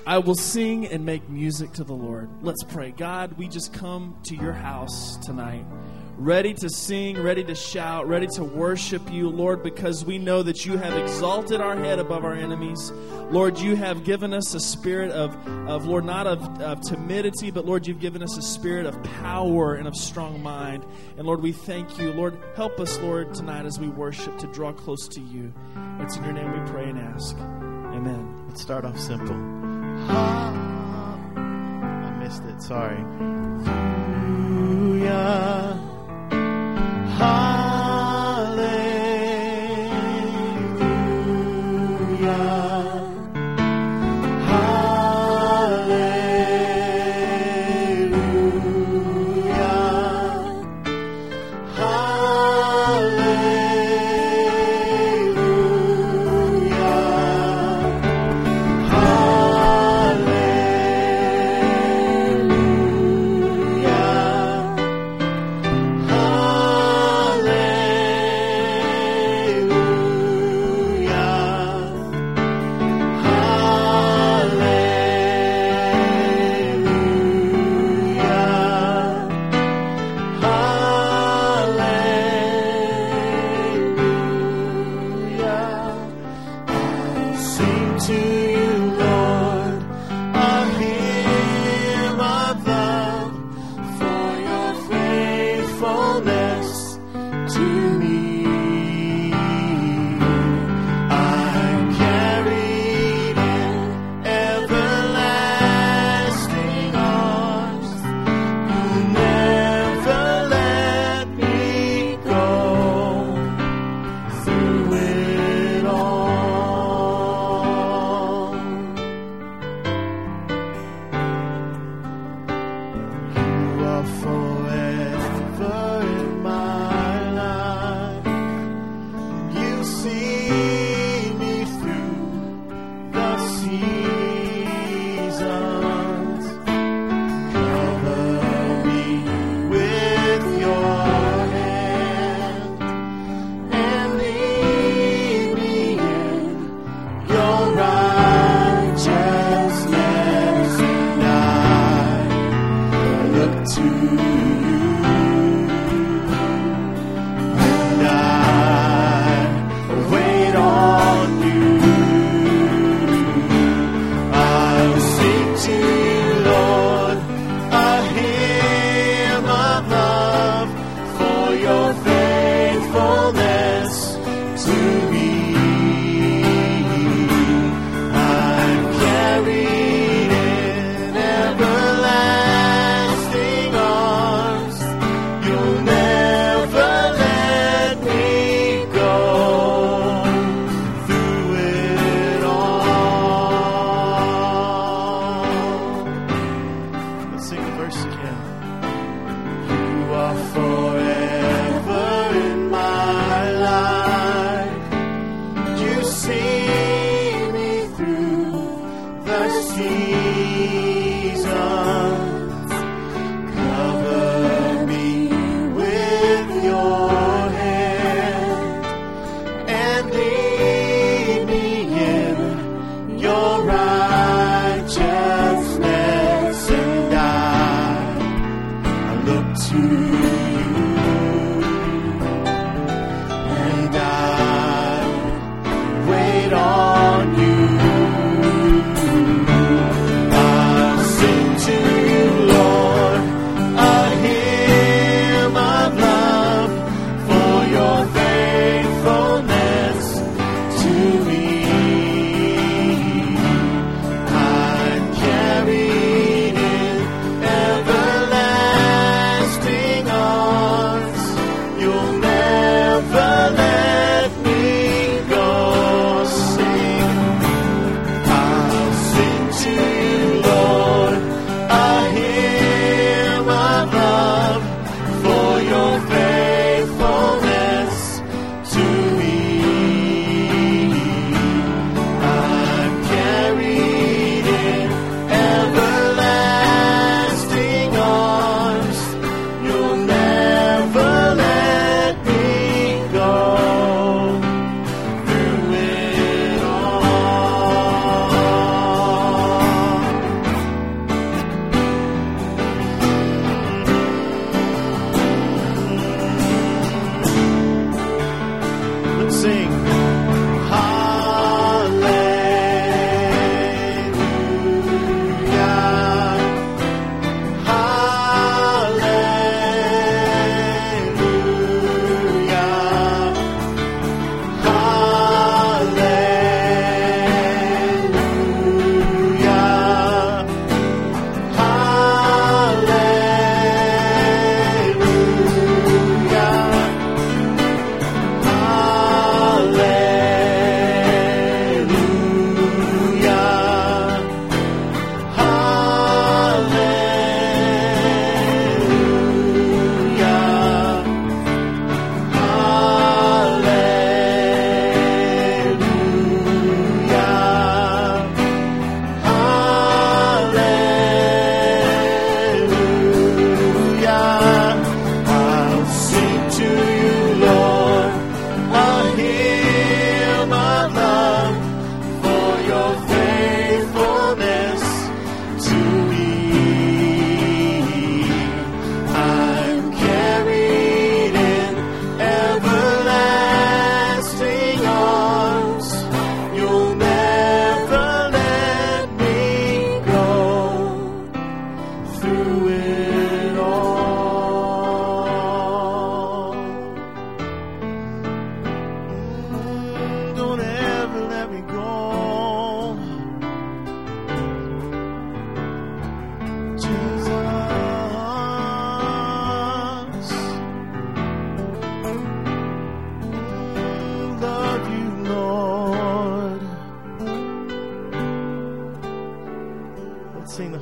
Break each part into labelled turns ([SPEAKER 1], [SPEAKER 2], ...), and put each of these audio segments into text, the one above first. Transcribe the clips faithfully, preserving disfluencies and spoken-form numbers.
[SPEAKER 1] I will sing and make music to the Lord. Let's pray. God, we just come to your house tonight, ready to sing, ready to shout, ready to worship you, Lord, because we know that you have exalted our head above our enemies. Lord, you have given us a spirit of, of Lord, not of, of timidity, but Lord, you've given us a spirit of power and of strong mind. And Lord, we thank you. Lord, help us, Lord, tonight as we worship to draw close to you. It's in your name we pray and ask. Amen.
[SPEAKER 2] Let's start off simple. I missed it, sorry. Hallelujah. Hallelujah.
[SPEAKER 3] On you.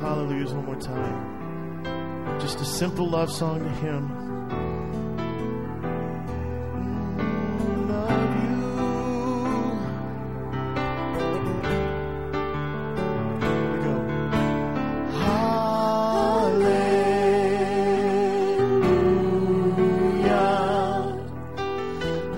[SPEAKER 2] hallelujahs one more time. Just a simple love song to Him. Love you. Here we go. Hallelujah.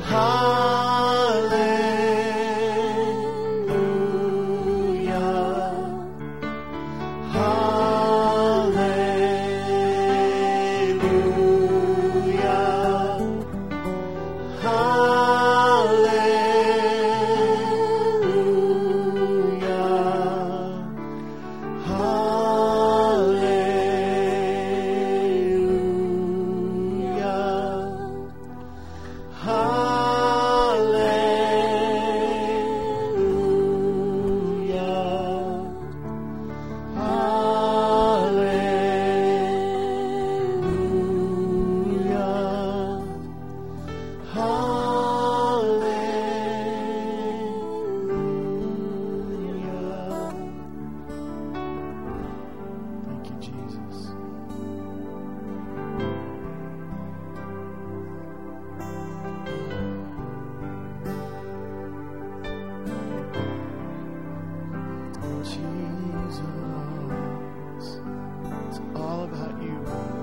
[SPEAKER 2] Thank you, Jesus. Jesus, it's all about you.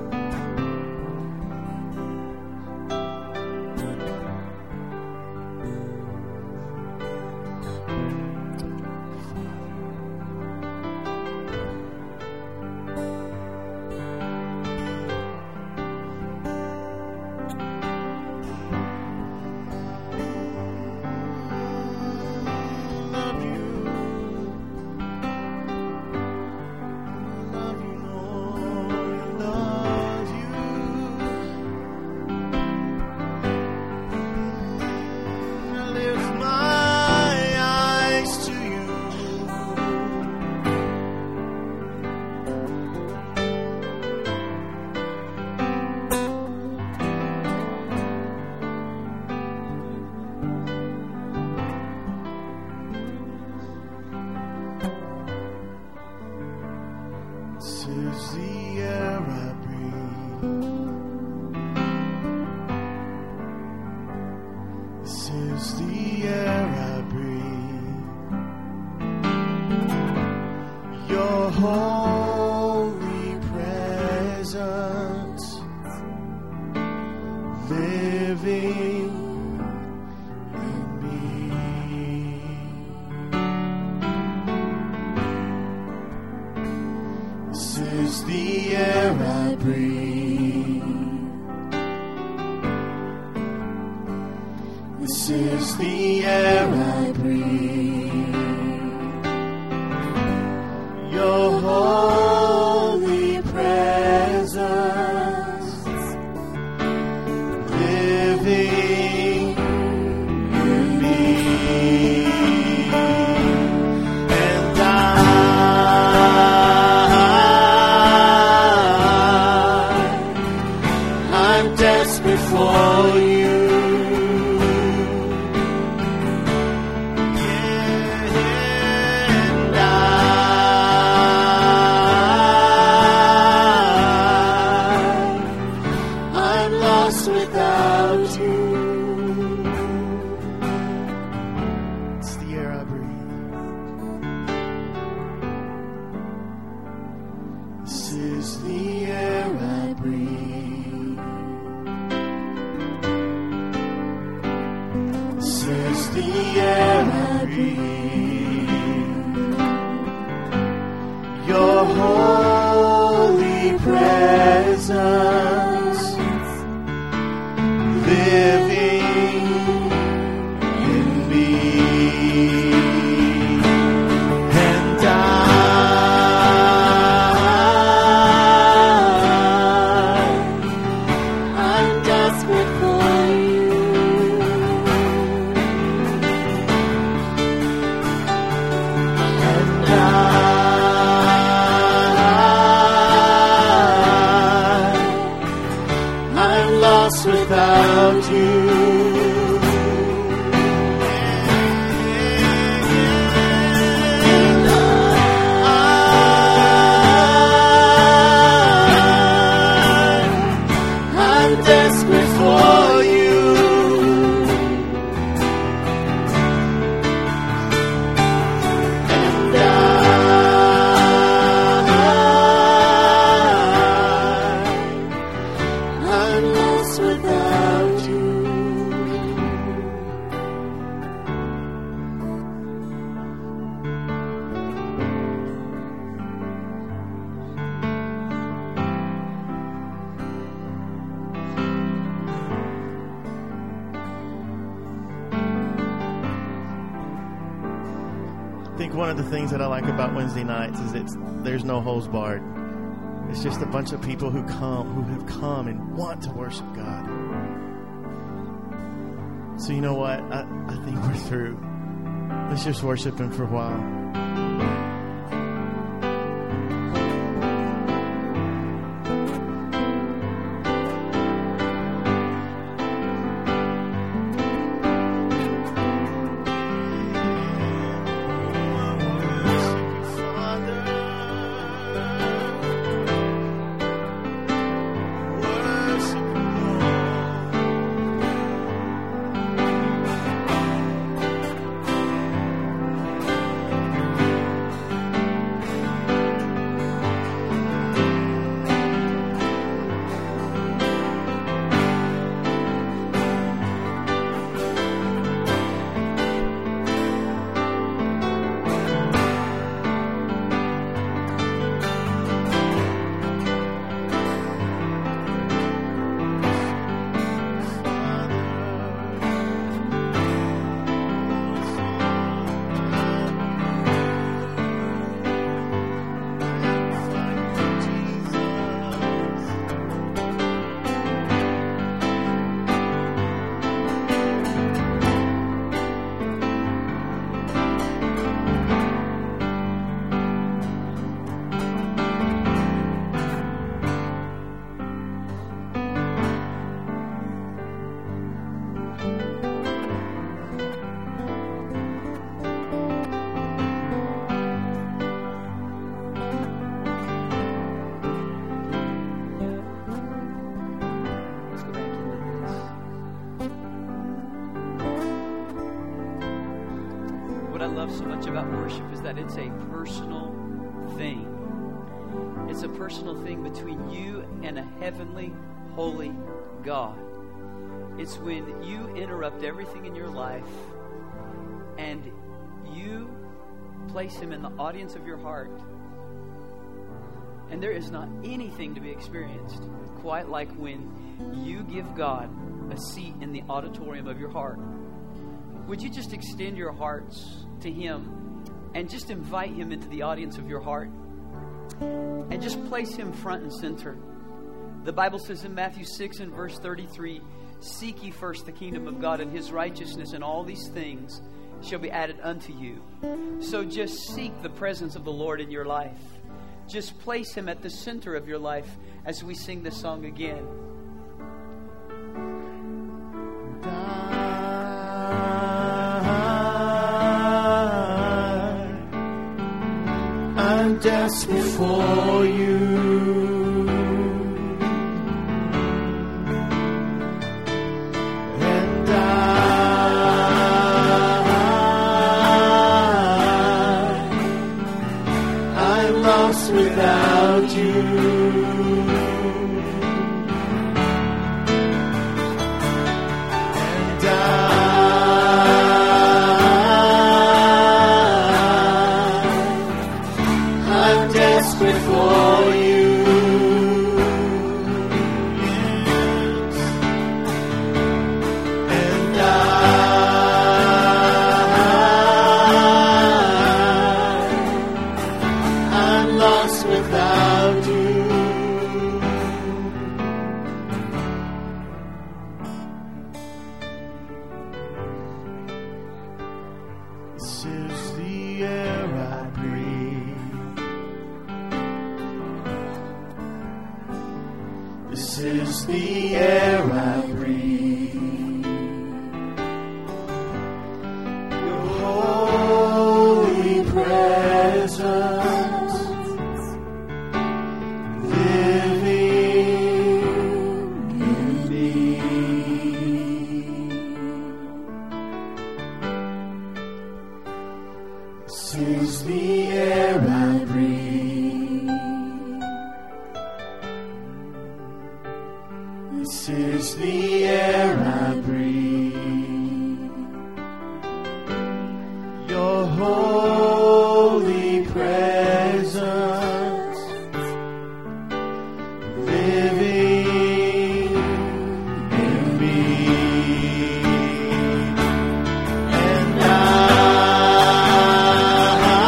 [SPEAKER 2] Love you. Love you, Lord. Love you. I lift my eyes to you. This is the air I breathe. This is the air I breathe. Your holy presence living in me. This is the air I breathe. This is the air I breathe. Your holy presence living in me. And I I'm desperate for you. And I, I'm lost without you. It's the air I breathe. This is the air I breathe. This is the air I breathe. Your holy presence living in me. And I, I'm desperate for you. And I, I'm lost without you. think one of the things that I like about Wednesday nights is it's there's no holds barred. It's just a bunch of people who come, who have come and want to worship God. So you know what? I, I think we're through. Let's just worship Him for a while.
[SPEAKER 3] So much about worship is that it's a personal thing. It's a personal thing between you and a heavenly, holy God. It's when you interrupt everything in your life and you place Him in the audience of your heart. And there is not anything to be experienced quite like when you give God a seat in the auditorium of your heart. Would you just extend your hearts to Him and just invite Him into the audience of your heart and just place Him front and center? The Bible says in Matthew six and verse thirty-three, "Seek ye first the kingdom of God and His righteousness, and all these things shall be added unto you." So just seek the presence of the Lord in your life. Just place Him at the center of your life as we sing this song again.
[SPEAKER 2] I'm desperate for you. And I, I'm lost without you. And I, for you, yes. And I, I'm lost without you. This is the air I breathe. This is the air I breathe. Your holy presence living in me. This is the air I breathe. This is the air I breathe. Your holy presence living in me. And I,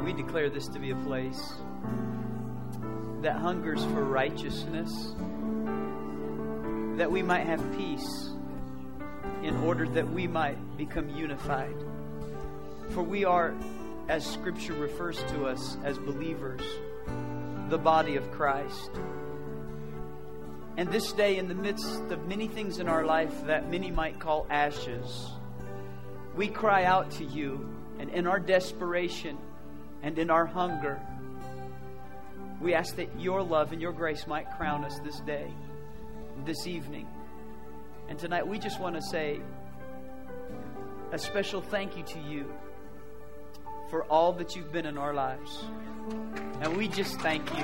[SPEAKER 3] We declare this to be a place that hungers for righteousness, that we might have peace, in order that we might become unified. For we are, as Scripture refers to us as believers, the body of Christ. And this day, in the midst of many things in our life that many might call ashes, we cry out to you, and in our desperation and in our hunger, we ask that your love and your grace might crown us this day, this evening. And tonight we just want to say a special thank you to you for all that you've been in our lives. And we just thank you.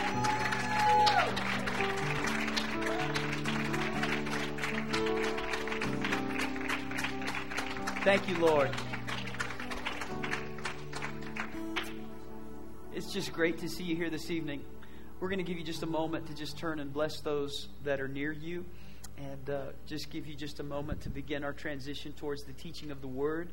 [SPEAKER 3] Thank you, Lord. It's just great to see you here this evening. We're going to give you just a moment to just turn and bless those that are near you, and uh, just give you just a moment to begin our transition towards the teaching of the Word.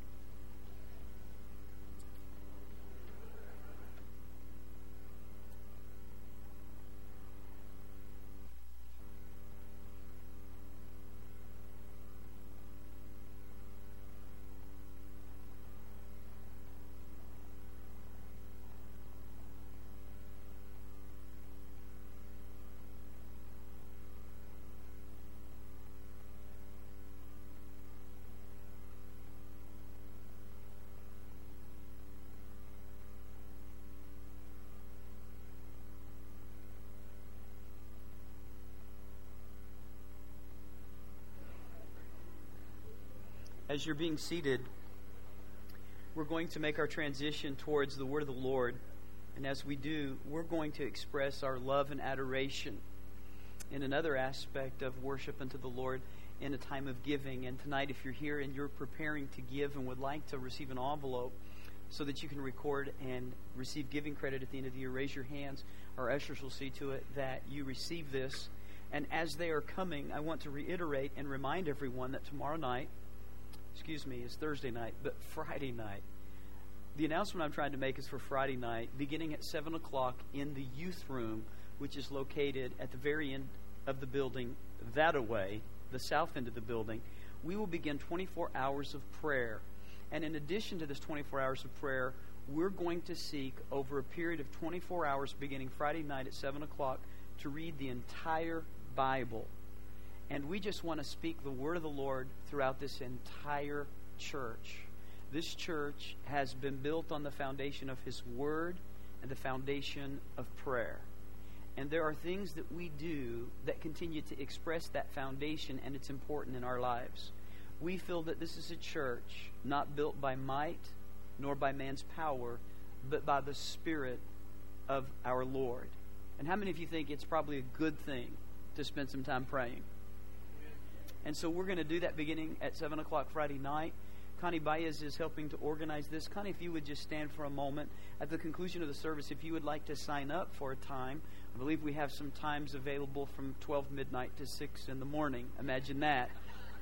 [SPEAKER 3] As you're being seated, we're going to make our transition towards the Word of the Lord. And as we do, we're going to express our love and adoration in another aspect of worship unto the Lord in a time of giving. And tonight, if you're here and you're preparing to give and would like to receive an envelope so that you can record and receive giving credit at the end of the year, raise your hands. Our ushers will see to it that you receive this. And as they are coming, I want to reiterate and remind everyone that tomorrow night, excuse me, it's Thursday night, but Friday night. The announcement I'm trying to make is for Friday night, beginning at seven o'clock in the youth room, which is located at the very end of the building, that away, the south end of the building. We will begin twenty-four hours of prayer. And in addition to this twenty-four hours of prayer, we're going to seek over a period of twenty-four hours, beginning Friday night at seven o'clock, to read the entire Bible. And we just want to speak the word of the Lord throughout this entire church. This church has been built on the foundation of His Word and the foundation of prayer. And there are things that we do that continue to express that foundation, and it's important in our lives. We feel that this is a church not built by might nor by man's power, but by the Spirit of our Lord. And how many of you think it's probably a good thing to spend some time praying? And so we're going to do that beginning at seven o'clock Friday night. Connie Baez is helping to organize this. Connie, if you would just stand for a moment. At the conclusion of the service, if you would like to sign up for a time, I believe we have some times available from twelve midnight to six in the morning. Imagine that.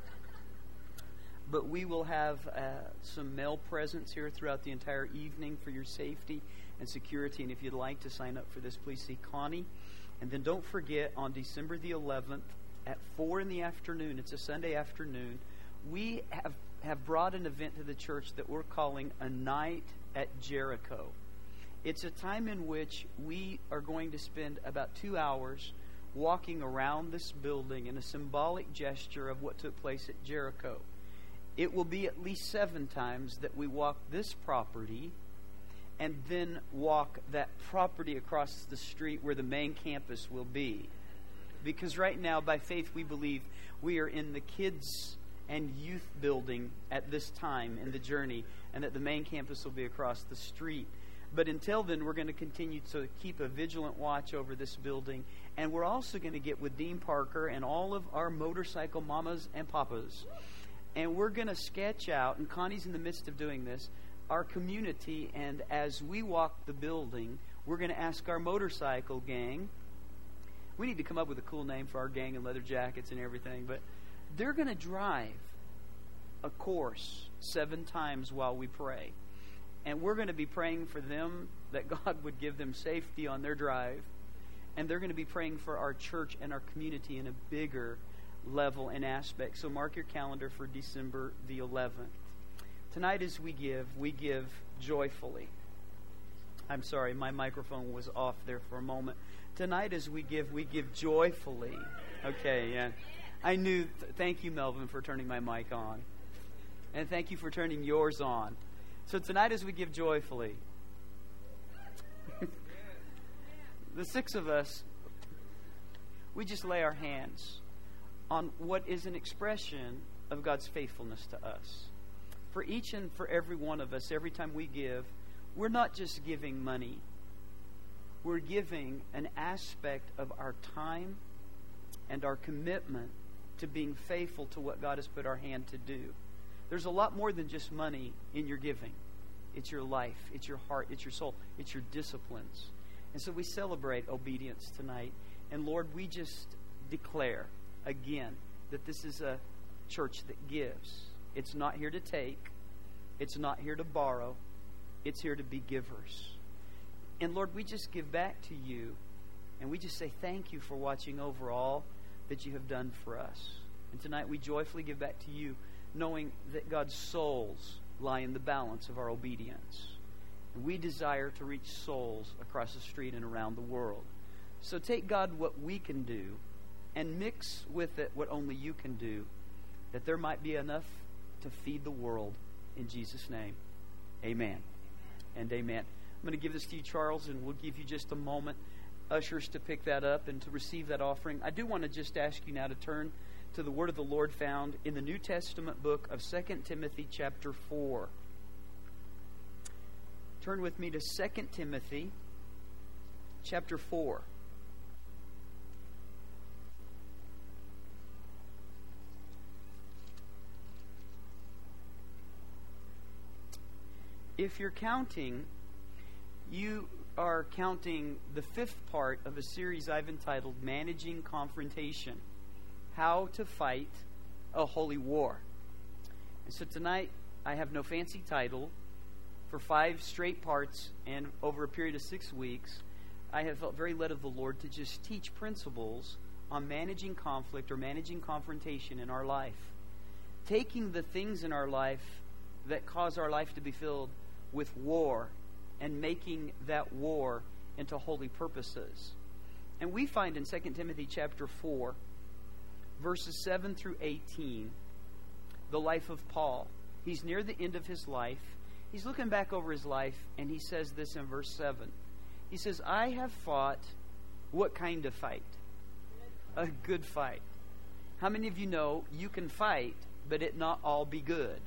[SPEAKER 3] But we will have uh, some mail presents here throughout the entire evening for your safety and security. And if you'd like to sign up for this, please see Connie. And then don't forget, on December the eleventh, at four in the afternoon, it's a Sunday afternoon, we have, have brought an event to the church that we're calling A Night at Jericho. It's a time in which we are going to spend about two hours walking around this building in a symbolic gesture of what took place at Jericho. It will be at least seven times that we walk this property and then walk that property across the street where the main campus will be. Because right now, by faith, we believe we are in the kids and youth building at this time in the journey, and that the main campus will be across the street. But until then, we're going to continue to keep a vigilant watch over this building, and we're also going to get with Dean Parker and all of our motorcycle mamas and papas, and we're going to sketch out, and Connie's in the midst of doing this, our community. And as we walk the building, we're going to ask our motorcycle gang. We need to come up with a cool name for our gang and leather jackets and everything. But they're going to drive a course seven times while we pray. And we're going to be praying for them that God would give them safety on their drive. And they're going to be praying for our church and our community in a bigger level and aspect. So mark your calendar for December the eleventh. Tonight as we give, we give joyfully. I'm sorry, my microphone was off there for a moment. Tonight as we give, we give joyfully. Okay, yeah. I knew. Th- thank you, Melvin, for turning my mic on. And thank you for turning yours on. So tonight as we give joyfully, the six of us, we just lay our hands on what is an expression of God's faithfulness to us. For each and for every one of us, every time we give, we're not just giving money. We're giving an aspect of our time and our commitment to being faithful to what God has put our hand to do. There's a lot more than just money in your giving. It's your life, it's your heart, it's your soul, it's your disciplines. And so we celebrate obedience tonight. And Lord, we just declare again that this is a church that gives. It's not here to take. It's not here to borrow. It's here to be givers. And Lord, we just give back to you. And we just say thank you for watching over all that you have done for us. And tonight we joyfully give back to you, knowing that God's souls lie in the balance of our obedience. And we desire to reach souls across the street and around the world. So take, God, what we can do and mix with it what only you can do, that there might be enough to feed the world. In Jesus' name, amen and amen. I'm going to give this to you, Charles, and we'll give you just a moment, ushers, to pick that up and to receive that offering. I do want to just ask you now to turn to the word of the Lord found in the New Testament book of Second Timothy chapter four. Turn with me to Second Timothy chapter four. If you're counting, you are counting the fifth part of a series I've entitled Managing Confrontation, How to Fight a Holy War. And so tonight, I have no fancy title. For five straight parts and over a period of six weeks, I have felt very led of the Lord to just teach principles on managing conflict or managing confrontation in our life. Taking the things in our life that cause our life to be filled with war and making that war into holy purposes. And we find in Second Timothy chapter four, verses seven through eighteen, the life of Paul. He's near the end of his life. He's looking back over his life, and he says this in verse seven. He says, I have fought what kind of fight? A good fight. How many of you know you can fight, but it not all be good?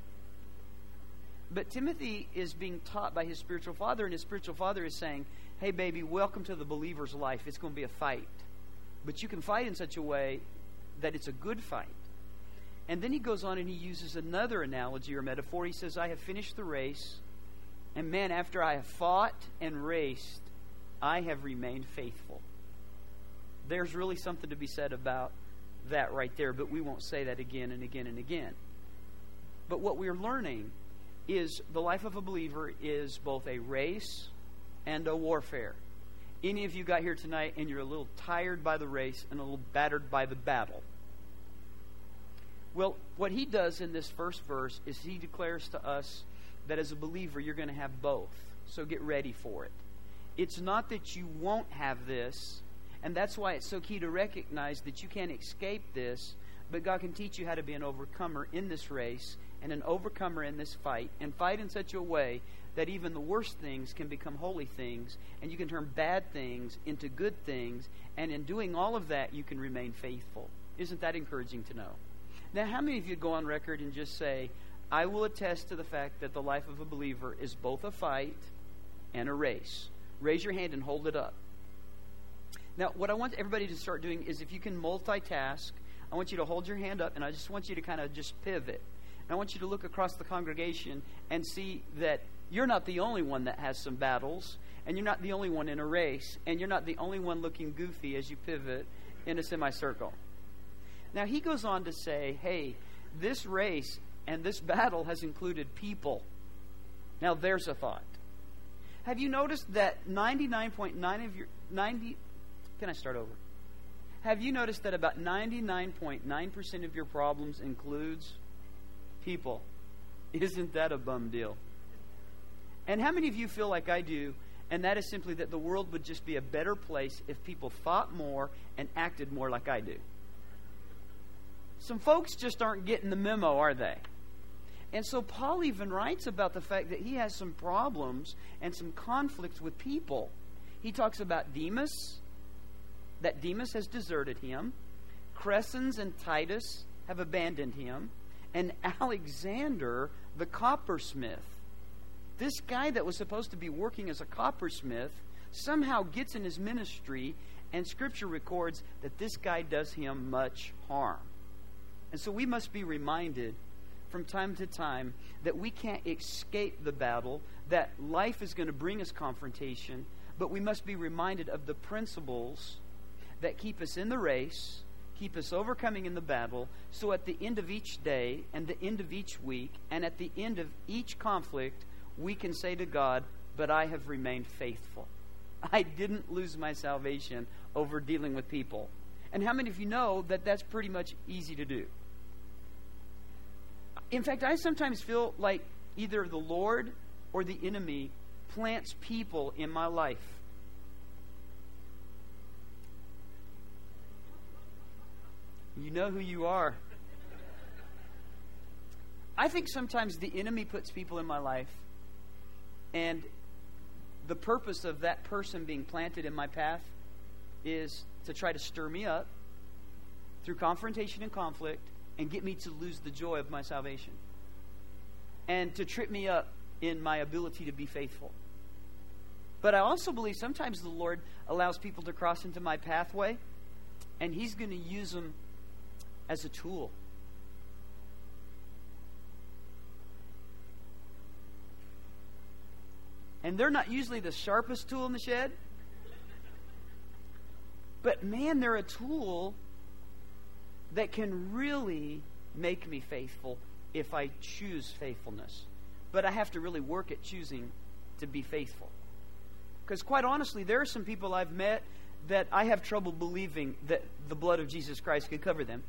[SPEAKER 3] But Timothy is being taught by his spiritual father, and his spiritual father is saying, hey, baby, welcome to the believer's life. It's going to be a fight. But you can fight in such a way that it's a good fight. And then he goes on and he uses another analogy or metaphor. He says, I have finished the race, and man, after I have fought and raced, I have remained faithful. There's really something to be said about that right there, but we won't say that again and again and again. But what we're learning is the life of a believer is both a race and a warfare. Any of you got here tonight and you're a little tired by the race and a little battered by the battle? Well, what he does in this first verse is he declares to us that as a believer you're going to have both. So get ready for it. It's not that you won't have this, and that's why it's so key to recognize that you can't escape this, but God can teach you how to be an overcomer in this race and an overcomer in this fight, and fight in such a way that even the worst things can become holy things, and you can turn bad things into good things, and in doing all of that, you can remain faithful. Isn't that encouraging to know? Now, how many of you go on record and just say, I will attest to the fact that the life of a believer is both a fight and a race? Raise your hand and hold it up. Now, what I want everybody to start doing is if you can multitask, I want you to hold your hand up, and I just want you to kind of just pivot. And I want you to look across the congregation and see that you're not the only one that has some battles, and you're not the only one in a race, and you're not the only one looking goofy as you pivot in a semicircle. Now, he goes on to say, hey, this race and this battle has included people. Now, there's a thought. Have you noticed that ninety-nine point nine of your ninety? Can I start over? Have you noticed that about ninety-nine point nine percent of your problems includes people? Isn't that a bum deal? And how many of you feel like I do? And that is simply that the world would just be a better place if people thought more and acted more like I do. Some folks just aren't getting the memo, are they? And so Paul even writes about the fact that he has some problems and some conflicts with people. He talks about Demas, that Demas has deserted him. Crescens and Titus have abandoned him. And Alexander, the coppersmith, this guy that was supposed to be working as a coppersmith, somehow gets in his ministry, and Scripture records that this guy does him much harm. And so we must be reminded from time to time that we can't escape the battle, that life is going to bring us confrontation, but we must be reminded of the principles that keep us in the race, keep us overcoming in the battle, so at the end of each day and the end of each week and at the end of each conflict, we can say to God, but I have remained faithful. I didn't lose my salvation over dealing with people. And how many of you know that that's pretty much easy to do? In fact, I sometimes feel like either the Lord or the enemy plants people in my life. You know who you are. I think sometimes the enemy puts people in my life, and the purpose of that person being planted in my path is to try to stir me up through confrontation and conflict and get me to lose the joy of my salvation, and to trip me up in my ability to be faithful. But I also believe sometimes the Lord allows people to cross into my pathway, and He's going to use them as a tool. And they're not usually the sharpest tool in the shed, but man, they're a tool that can really make me faithful if I choose faithfulness. But I have to really work at choosing to be faithful. Because quite honestly, there are some people I've met that I have trouble believing that the blood of Jesus Christ could cover them.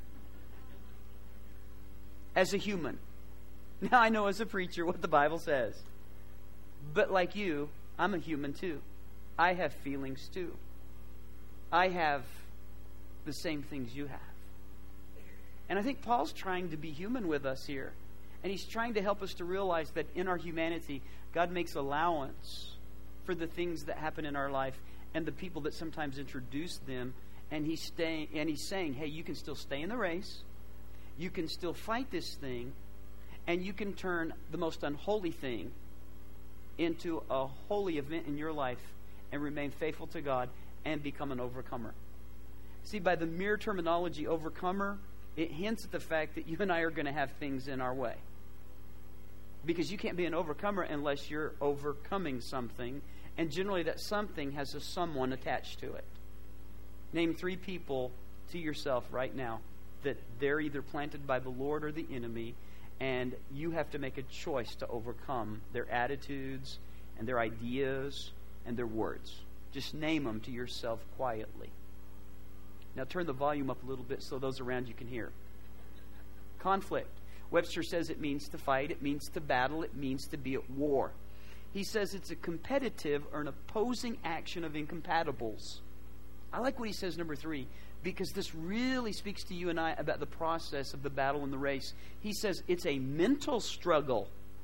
[SPEAKER 3] As a human. Now I know as a preacher what the Bible says. But like you, I'm a human too. I have feelings too. I have the same things you have. And I think Paul's trying to be human with us here. And he's trying to help us to realize that in our humanity, God makes allowance for the things that happen in our life and the people that sometimes introduce them. And he's staying, and he's saying, hey, you can still stay in the race. You can still fight this thing. And you can turn the most unholy thing into a holy event in your life and remain faithful to God and become an overcomer. See, by the mere terminology overcomer, it hints at the fact that you and I are going to have things in our way. Because you can't be an overcomer unless you're overcoming something. And generally that something has a someone attached to it. Name three people to yourself right now that they're either planted by the Lord or the enemy, and you have to make a choice to overcome their attitudes and their ideas and their words. Just name them to yourself quietly. Now turn the volume up a little bit so those around you can hear. Conflict. Webster says it means to fight, it means to battle, it means to be at war. He says it's a competitive or an opposing action of incompatibles. I like what he says, number three, because this really speaks to you and I about the process of the battle and the race. He says it's a mental struggle.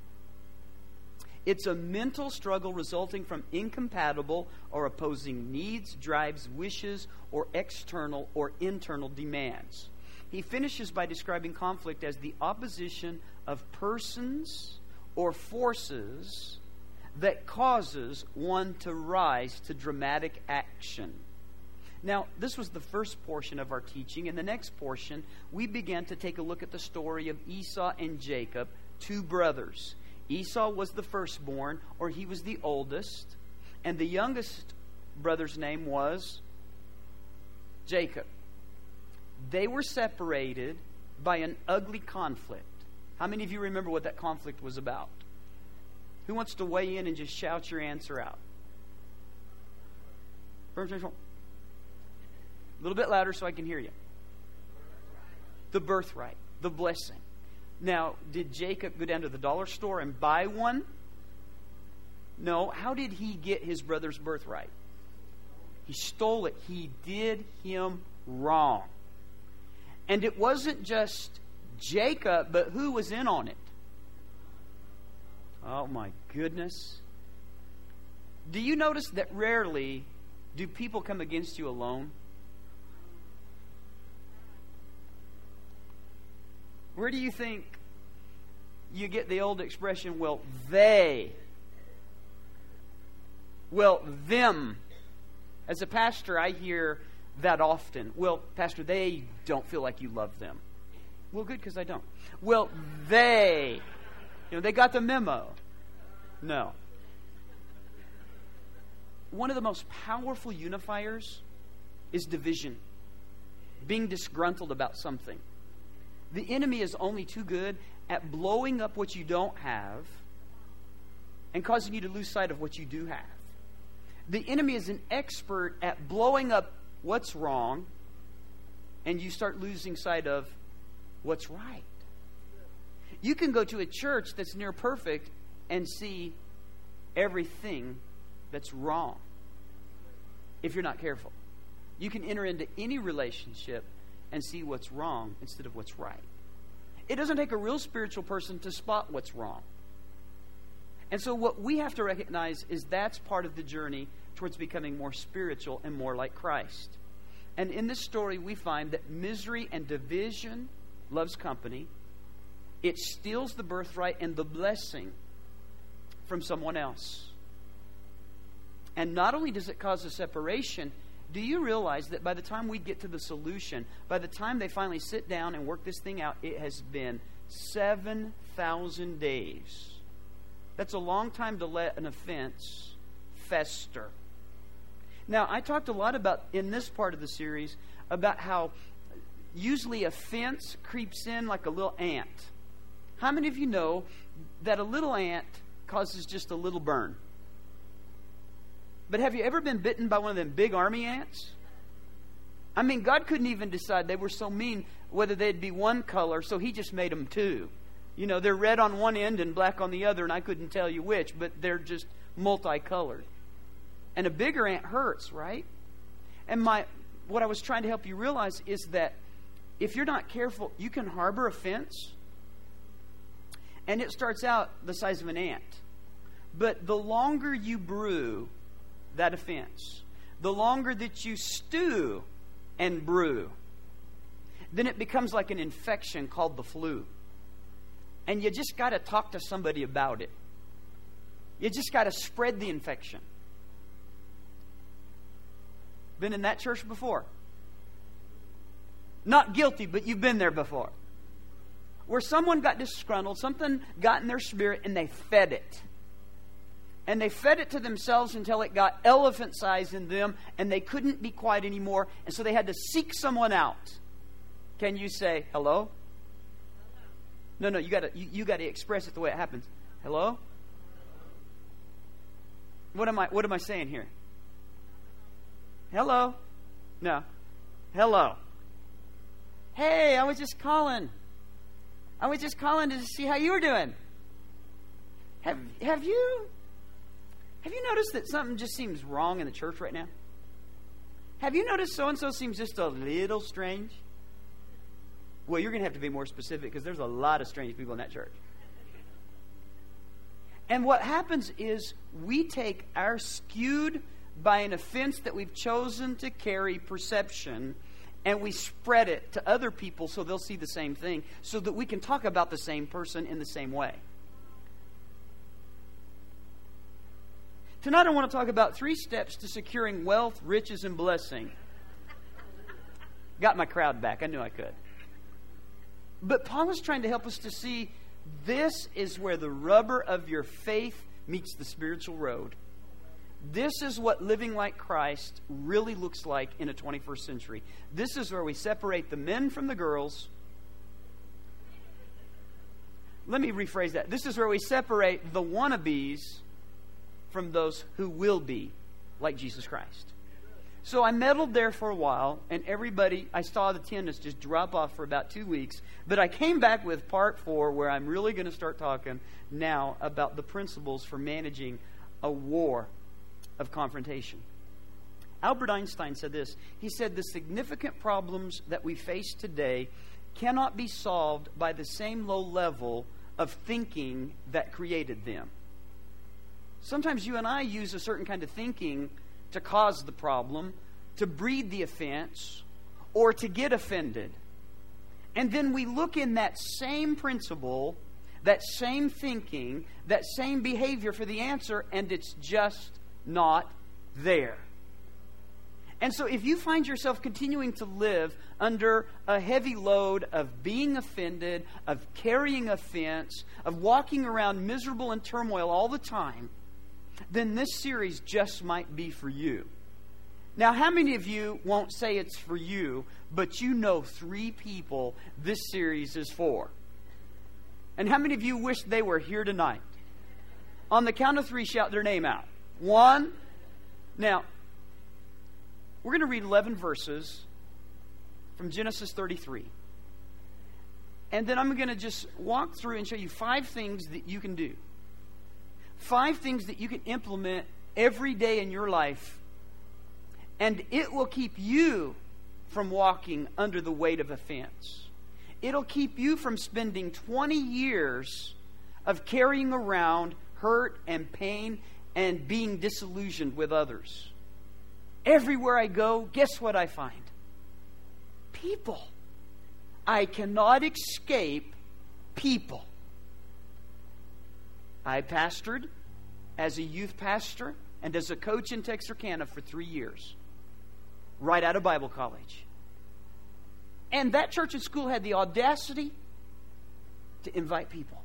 [SPEAKER 3] It's a mental struggle resulting from incompatible or opposing needs, drives, wishes, or external or internal demands. He finishes by describing conflict as the opposition of persons or forces that causes one to rise to dramatic action. Now, this was the first portion of our teaching. In the next portion, we began to take a look at the story of Esau and Jacob, two brothers. Esau was the firstborn, or he was the oldest, and the youngest brother's name was Jacob. They were separated by an ugly conflict. How many of you remember what that conflict was about? Who wants to weigh in and just shout your answer out? A little bit louder so I can hear you. The birthright, the blessing. Now, did Jacob go down to the dollar store and buy one? No. How did he get his brother's birthright? He stole it. He did him wrong. And it wasn't just Jacob, but who was in on it? Oh my goodness. Do you notice that rarely do people come against you alone? Where do you think you get the old expression, well, they, well, them? As a pastor, I hear that often. Well, Pastor, they don't feel like you love them. Well, good, because I don't. Well, they, you know, they got the memo. No. One of the most powerful unifiers is division. Being disgruntled about something. The enemy is only too good at blowing up what you don't have and causing you to lose sight of what you do have. The enemy is an expert at blowing up what's wrong, and you start losing sight of what's right. You can go to a church that's near perfect and see everything that's wrong if you're not careful. You can enter into any relationship and see what's wrong instead of what's right. It doesn't take a real spiritual person to spot what's wrong. And so what we have to recognize is that's part of the journey towards becoming more spiritual and more like Christ. And in this story, we find that misery and division loves company. It steals the birthright and the blessing from someone else. And not only does it cause a separation, do you realize that by the time we get to the solution, by the time they finally sit down and work this thing out, it has been seven thousand days. That's a long time to let an offense fester. Now, I talked a lot about, in this part of the series, about how usually offense creeps in like a little ant. How many of you know that a little ant causes just a little burn? But have you ever been bitten by one of them big army ants? I mean, God couldn't even decide. They were so mean whether they'd be one color, so He just made them two. You know, they're red on one end and black on the other, and I couldn't tell you which, but they're just multicolored. And a bigger ant hurts, right? And my what I was trying to help you realize is that if you're not careful, you can harbor offense, and it starts out the size of an ant. But the longer you brew that offense, the longer that you stew and brew, then it becomes like an infection called the flu. And you just got to talk to somebody about it. You just got to spread the infection. Been in that church before? Not guilty, but you've been there before. Where someone got disgruntled, something got in their spirit, and they fed it. And they fed it to themselves until it got elephant size in them, and they couldn't be quiet anymore, and so they had to seek someone out. Can you say, hello? No, no, you gotta you, you gotta express it the way it happens. Hello? What am I what am I saying here? Hello? No. Hello. Hey, I was just calling. I was just calling to see how you were doing. Have have you have you noticed that something just seems wrong in the church right now? Have you noticed so and so seems just a little strange? Well, you're going to have to be more specific because there's a lot of strange people in that church. And what happens is we take our skewed by an offense that we've chosen to carry perception, and we spread it to other people so they'll see the same thing, so that we can talk about the same person in the same way. Tonight I want to talk about three steps to securing wealth, riches, and blessing. Got my crowd back. I knew I could. But Paul is trying to help us to see this is where the rubber of your faith meets the spiritual road. This is what living like Christ really looks like in a twenty-first century. This is where we separate the men from the girls, let me rephrase that. This is where we separate the wannabes from those who will be like Jesus Christ. So I meddled there for a while, and everybody, I saw the attendance just drop off for about two weeks. But I came back with part four, where I'm really going to start talking now about the principles for managing a war of confrontation. Albert Einstein said this. He said, the significant problems that we face today cannot be solved by the same low level of thinking that created them. Sometimes you and I use a certain kind of thinking to cause the problem, to breed the offense, or to get offended. And then we look in that same principle, that same thinking, that same behavior for the answer, and it's just not there. And so if you find yourself continuing to live under a heavy load of being offended, of carrying offense, of walking around miserable and turmoil all the time, then this series just might be for you. Now, how many of you won't say it's for you, but you know three people this series is for? And how many of you wish they were here tonight? On the count of three, shout their name out. One. Now, we're going to read eleven verses from Genesis thirty-three. And then I'm going to just walk through and show you five things that you can do. Five things that you can implement every day in your life. And it will keep you from walking under the weight of offense. It'll keep you from spending twenty years of carrying around hurt and pain and being disillusioned with others. Everywhere I go, guess what I find? People. I cannot escape people. I pastored as a youth pastor and as a coach in Texarkana for three years, right out of Bible college. And that church and school had the audacity to invite people.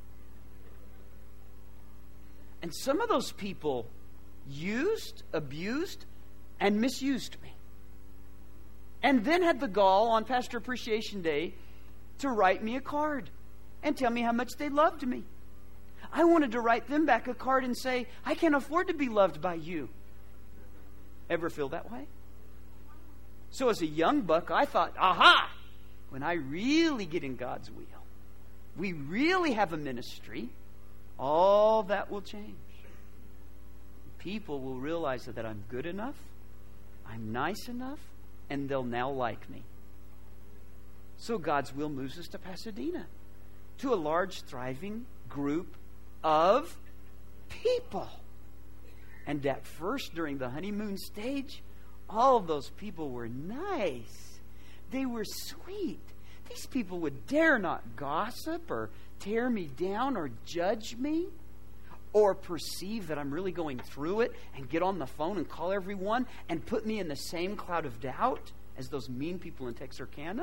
[SPEAKER 3] And some of those people used, abused, and misused me. And then had the gall on Pastor Appreciation Day to write me a card and tell me how much they loved me. I wanted to write them back a card and say, I can't afford to be loved by you. Ever feel that way? So as a young buck, I thought, aha! When I really get in God's wheel, we really have a ministry, all that will change. People will realize that I'm good enough, I'm nice enough, and they'll now like me. So God's will moves us to Pasadena, to a large, thriving group of people. And at first, during the honeymoon stage, all of those people were nice. They were sweet. These people would dare not gossip or tear me down or judge me or perceive that I'm really going through it and get on the phone and call everyone and put me in the same cloud of doubt as those mean people in Texarkana.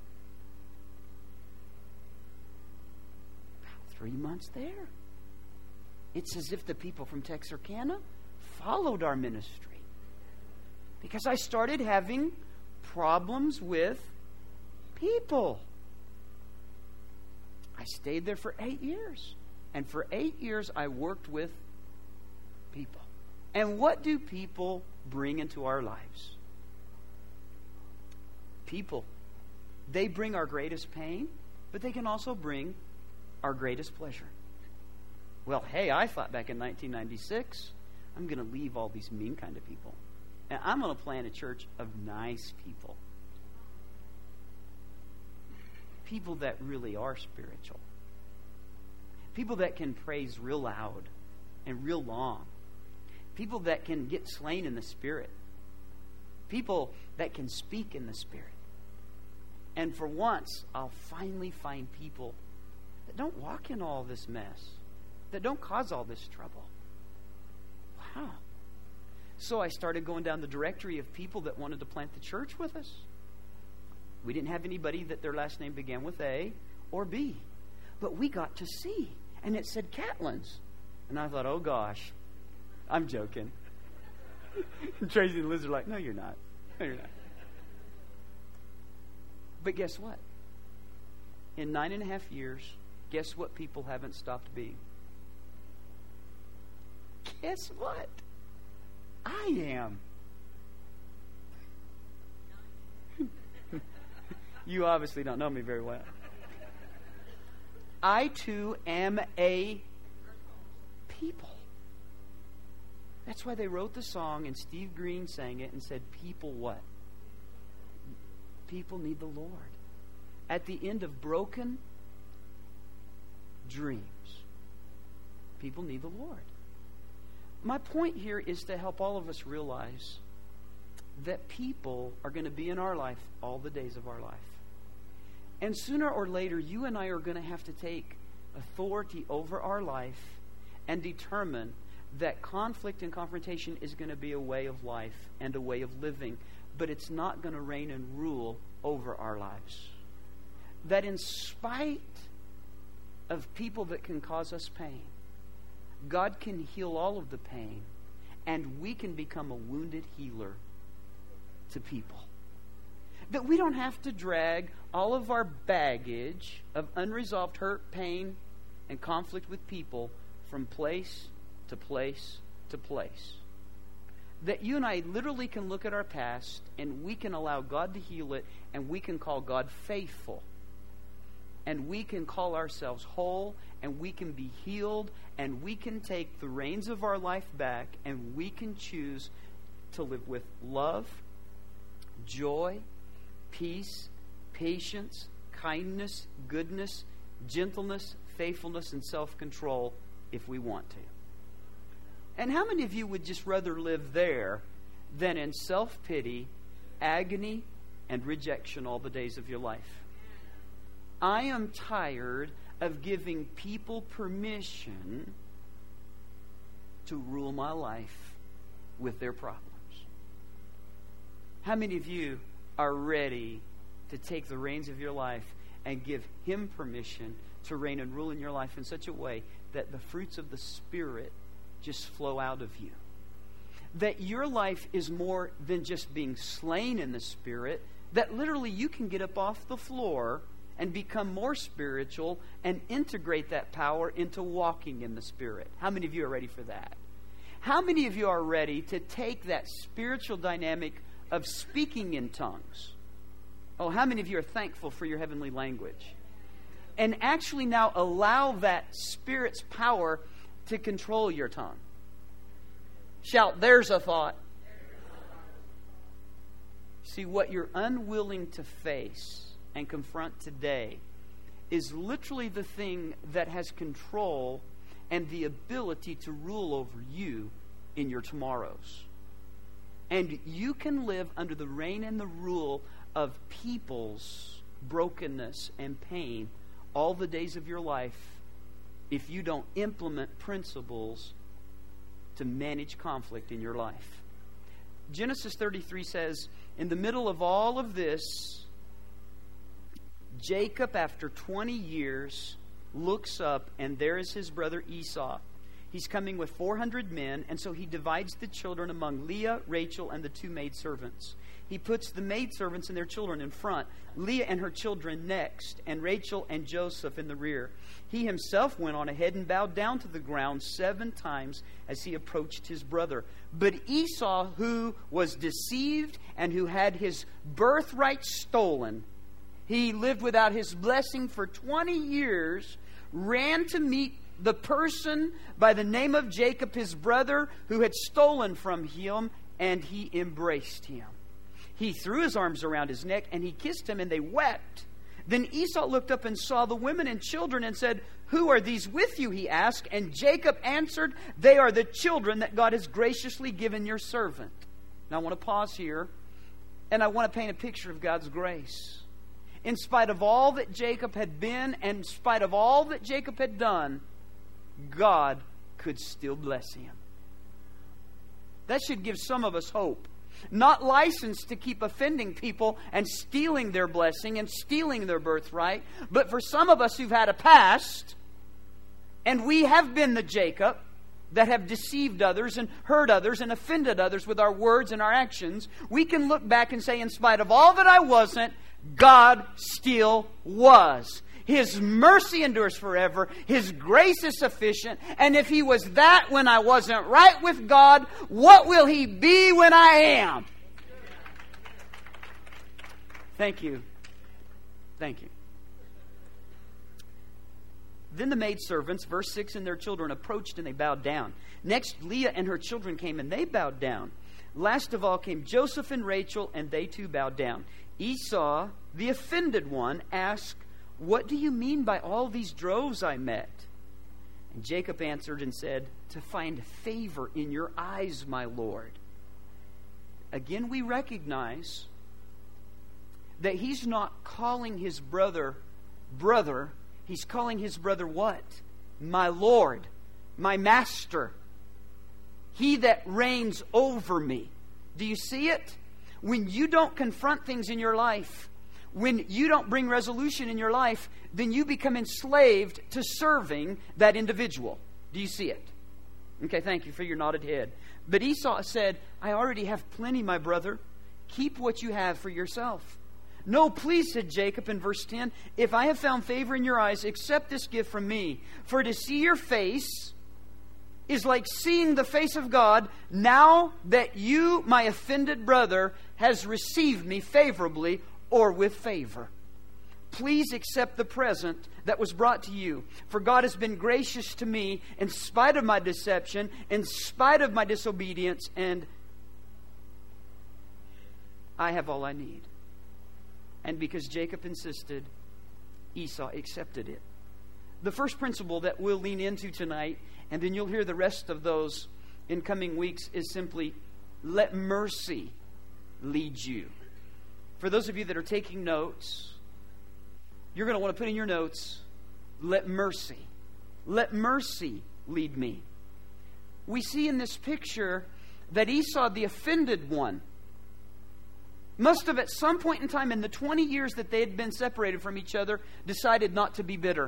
[SPEAKER 3] About three months there. It's as if the people from Texarkana followed our ministry. Because I started having problems with people. I stayed there for eight years. And for eight years, I worked with people. And what do people bring into our lives? People. They bring our greatest pain, but they can also bring our greatest pleasure. Well, hey, I thought back in nineteen ninety-six, I'm going to leave all these mean kind of people. And I'm going to plant a church of nice people. People that really are spiritual. People that can praise real loud and real long. People that can get slain in the Spirit. People that can speak in the Spirit. And for once, I'll finally find people that don't walk in all this mess, that don't cause all this trouble. Wow. So I started going down the directory of people that wanted to plant the church with us. We didn't have anybody that their last name began with A or B. But we got to C. And it said Catlin's. And I thought, oh gosh, I'm joking. Tracy and Liz are like, no, you're not. No, you're not. But guess what? In nine and a half years, guess what people haven't stopped being? Guess what? I am. You obviously don't know me very well. I too am a people. That's why they wrote the song and Steve Green sang it and said, people what? People need the Lord. At the end of broken dreams, people need the Lord. My point here is to help all of us realize that people are going to be in our life all the days of our life. And sooner or later, you and I are going to have to take authority over our life and determine that conflict and confrontation is going to be a way of life and a way of living, but it's not going to reign and rule over our lives. That in spite of people that can cause us pain, God can heal all of the pain, and we can become a wounded healer to people. That we don't have to drag all of our baggage of unresolved hurt, pain, and conflict with people from place to place to place. That you and I literally can look at our past and we can allow God to heal it, and we can call God faithful. And we can call ourselves whole, and we can be healed, and we can take the reins of our life back, and we can choose to live with love, joy, peace, patience, kindness, goodness, gentleness, faithfulness, and self-control if we want to. And how many of you would just rather live there than in self-pity, agony, and rejection all the days of your life? I am tired of giving people permission to rule my life with their problems. How many of you are ready to take the reins of your life and give Him permission to reign and rule in your life in such a way that the fruits of the Spirit just flow out of you? That your life is more than just being slain in the Spirit, that literally you can get up off the floor and become more spiritual and integrate that power into walking in the Spirit. How many of you are ready for that? How many of you are ready to take that spiritual dynamic of speaking in tongues? Oh, how many of you are thankful for your heavenly language? And actually now allow that Spirit's power to control your tongue. Shout, there's a thought. See, what you're unwilling to face and confront today is literally the thing that has control and the ability to rule over you in your tomorrows. And you can live under the reign and the rule of people's brokenness and pain all the days of your life if you don't implement principles to manage conflict in your life. Genesis thirty-three says, in the middle of all of this, Jacob, after twenty years, looks up, and there is his brother Esau. He's coming with four hundred men, and so he divides the children among Leah, Rachel, and the two maidservants. He puts the maidservants and their children in front, Leah and her children next, and Rachel and Joseph in the rear. He himself went on ahead and bowed down to the ground seven times as he approached his brother. But Esau, who was deceived and who had his birthright stolen, he lived without his blessing for twenty years, ran to meet the person by the name of Jacob, his brother, who had stolen from him, and he embraced him. He threw his arms around his neck, and he kissed him, and they wept. Then Esau looked up and saw the women and children and said, "Who are these with you?" he asked. And Jacob answered, "They are the children that God has graciously given your servant." Now I want to pause here, and I want to paint a picture of God's grace. In spite of all that Jacob had been, and in spite of all that Jacob had done, God could still bless him. That should give some of us hope. Not licensed to keep offending people and stealing their blessing and stealing their birthright, but for some of us who've had a past, and we have been the Jacob that have deceived others and hurt others and offended others with our words and our actions, we can look back and say, in spite of all that I wasn't, God still was. His mercy endures forever. His grace is sufficient. And if He was that when I wasn't right with God, what will He be when I am? Thank you. Thank you. Then the maidservants, verse six, and their children approached and they bowed down. Next, Leah and her children came and they bowed down. Last of all came Joseph and Rachel, and they too bowed down. Esau, the offended one, asked, "What do you mean by all these droves I met?" And Jacob answered and said, "To find favor in your eyes, my Lord." Again, we recognize that he's not calling his brother, brother. He's calling his brother what? My Lord, my master. He that reigns over me. Do you see it? When you don't confront things in your life, when you don't bring resolution in your life, then you become enslaved to serving that individual. Do you see it? Okay, thank you for your nodded head. But Esau said, "I already have plenty, my brother. Keep what you have for yourself." "No, please," said Jacob in verse ten, "if I have found favor in your eyes, accept this gift from me. For to see your face is like seeing the face of God, now that you, my offended brother, has received me favorably or with favor. Please accept the present that was brought to you. For God has been gracious to me in spite of my deception, in spite of my disobedience, and I have all I need." And because Jacob insisted, Esau accepted it. The first principle that we'll lean into tonight, and then you'll hear the rest of those in coming weeks, is simply let mercy lead you. For those of you that are taking notes, you're going to want to put in your notes, let mercy. Let mercy lead me. We see in this picture that Esau, the offended one, must have at some point in time in the twenty years that they had been separated from each other, decided not to be bitter.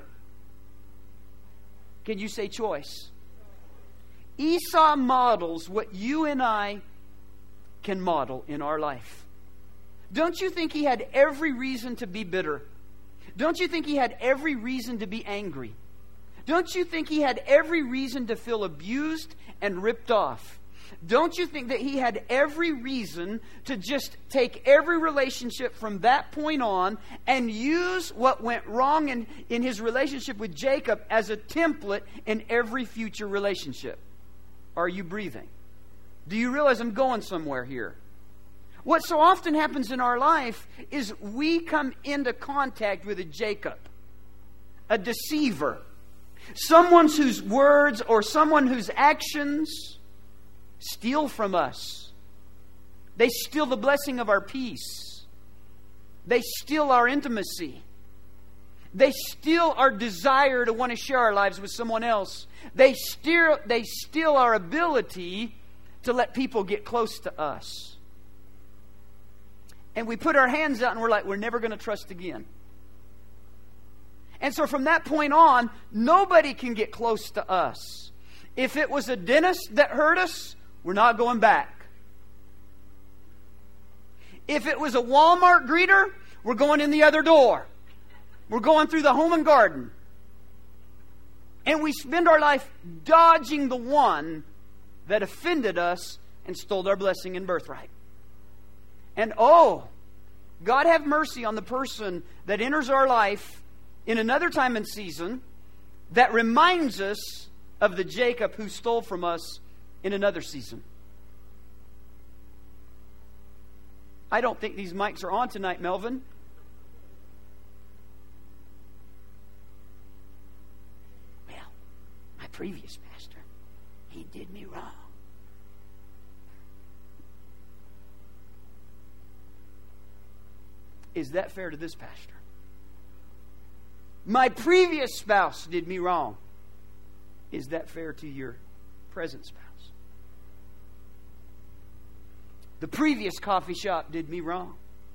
[SPEAKER 3] Can you say choice? Esau models what you and I can model in our life. Don't you think he had every reason to be bitter? Don't you think he had every reason to be angry? Don't you think he had every reason to feel abused and ripped off? Don't you think that he had every reason to just take every relationship from that point on and use what went wrong in, in his relationship with Jacob as a template in every future relationship? Are you breathing? Do you realize I'm going somewhere here? What so often happens in our life is we come into contact with a Jacob, a deceiver, someone whose words or someone whose actions steal from us. They steal the blessing of our peace. They steal our intimacy. They steal our desire to want to share our lives with someone else. They steal, they steal our ability to let people get close to us. And we put our hands out and we're like, we're never going to trust again. And so from that point on, nobody can get close to us. If it was a dentist that hurt us, we're not going back. If it was a Walmart greeter, we're going in the other door. We're going through the home and garden. And we spend our life dodging the one that offended us and stole our blessing and birthright. And oh, God have mercy on the person that enters our life in another time and season that reminds us of the Jacob who stole from us in another season. I don't think these mics are on tonight, Melvin. Well, my previous pastor, he did me wrong. Is that fair to this pastor? My previous spouse did me wrong. Is that fair to your present spouse? The previous coffee shop did me wrong.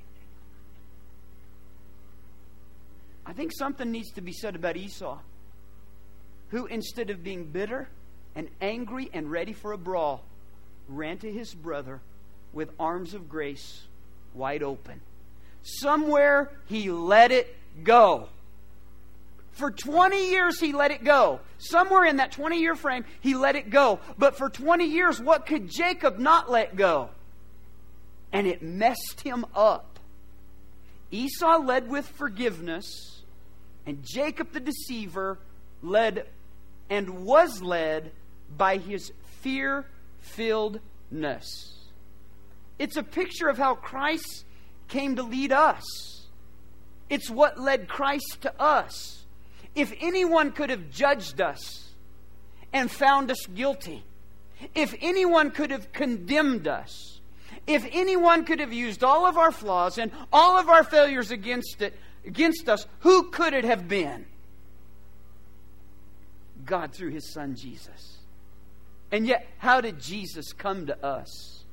[SPEAKER 3] I think something needs to be said about Esau, who instead of being bitter and angry and ready for a brawl, ran to his brother with arms of grace wide open. Somewhere he let it go. For twenty years, he let it go. Somewhere in that twenty-year frame, he let it go. But for twenty years, what could Jacob not let go? And it messed him up. Esau led with forgiveness, and Jacob the deceiver led and was led by his fear-filledness. It's a picture of how Christ came to lead us. It's what led Christ to us. If anyone could have judged us and found us guilty, if anyone could have condemned us, if anyone could have used all of our flaws and all of our failures against it, against us, who could it have been? God through His Son Jesus. And yet, how did Jesus come to us?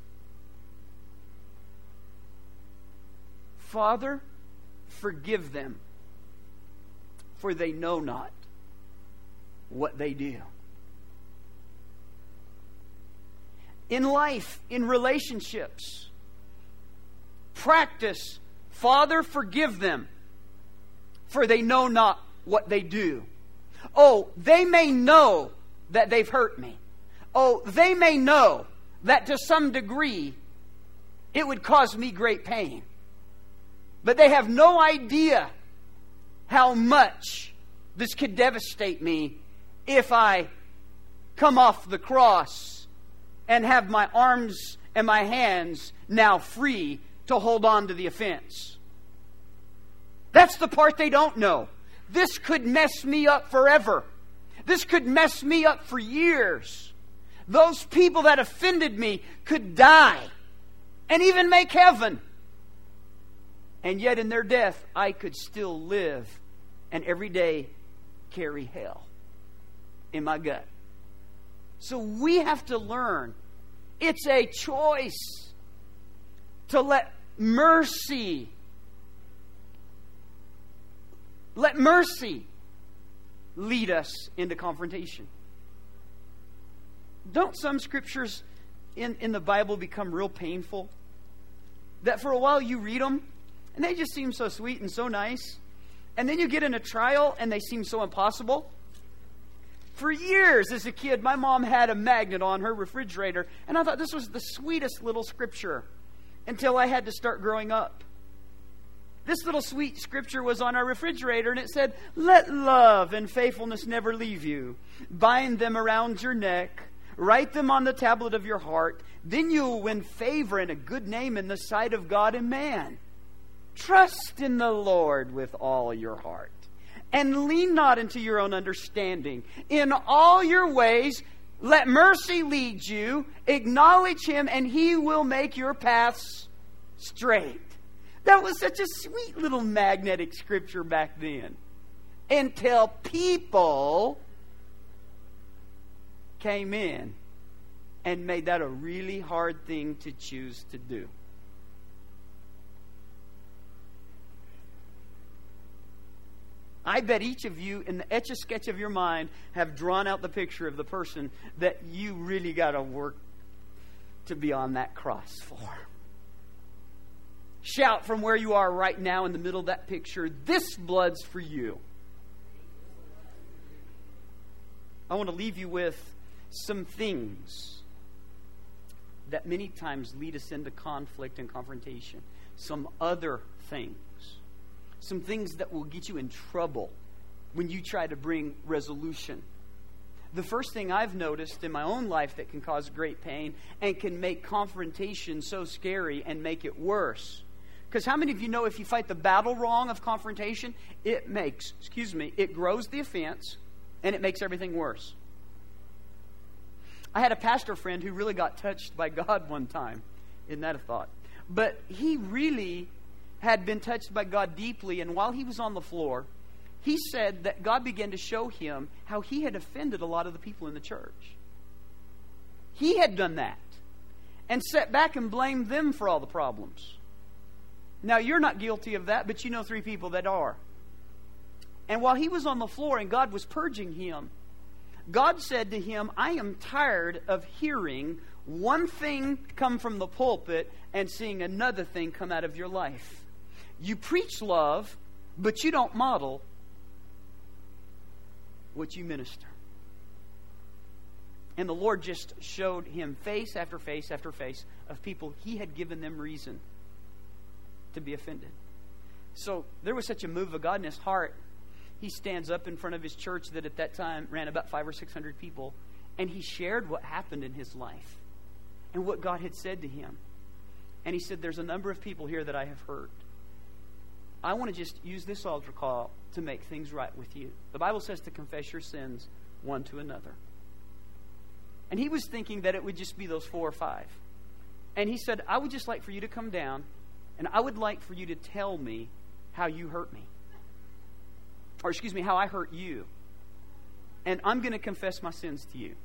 [SPEAKER 3] Father, forgive them, for they know not what they do. In life, in relationships, practice, Father, forgive them, for they know not what they do. Oh, they may know that they've hurt me. Oh, they may know that to some degree it would cause me great pain. But they have no idea how much this could devastate me if I come off the cross and have my arms and my hands now free to hold on to the offense. That's the part they don't know. This could mess me up forever. This could mess me up for years. Those people that offended me could die and even make heaven. And yet in their death, I could still live and every day carry hell in my gut. So we have to learn. It's a choice to let mercy, let mercy lead us into confrontation. Don't some scriptures in, in the Bible become real painful? That for a while you read them, and they just seem so sweet and so nice. And then you get in a trial, and they seem so impossible. For years as a kid, my mom had a magnet on her refrigerator, and I thought this was the sweetest little scripture until I had to start growing up. This little sweet scripture was on our refrigerator, and it said, "Let love and faithfulness never leave you. Bind them around your neck. Write them on the tablet of your heart. Then you will win favor and a good name in the sight of God and man. Trust in the Lord with all your heart, and lean not into your own understanding. In all your ways, let mercy lead you. Acknowledge Him, and He will make your paths straight." That was such a sweet little magnetic scripture back then. Until people came in and made that a really hard thing to choose to do. I bet each of you, in the etch-a-sketch of your mind, have drawn out the picture of the person that you really got to work to be on that cross for. Shout from where you are right now in the middle of that picture, "This blood's for you." I want to leave you with some things that many times lead us into conflict and confrontation. Some other things. Some things that will get you in trouble when you try to bring resolution. The first thing I've noticed in my own life that can cause great pain and can make confrontation so scary and make it worse. Because how many of you know if you fight the battle wrong of confrontation, it makes, excuse me, it grows the offense and it makes everything worse. I had a pastor friend who really got touched by God one time. Isn't that a thought? But he really had been touched by God deeply, and while he was on the floor, he said that God began to show him how he had offended a lot of the people in the church. He had done that and sat back and blamed them for all the problems. Now, you're not guilty of that, but you know three people that are. And while he was on the floor and God was purging him, God said to him, "I am tired of hearing one thing come from the pulpit and seeing another thing come out of your life. You preach love, but you don't model what you minister. And the Lord just showed him face after face after face of people he had given them reason to be offended. So there was such a move of God in his heart. He stands up in front of his church that at that time ran about five or six hundred people, and he shared what happened in his life and what God had said to him. And he said, there's a number of people here that I have hurt. I want to just use this altar call to make things right with you. The Bible says to confess your sins one to another. And he was thinking that it would just be those four or five. And he said, I would just like for you to come down, and I would like for you to tell me how you hurt me. Or excuse me, how I hurt you. And I'm going to confess my sins to you.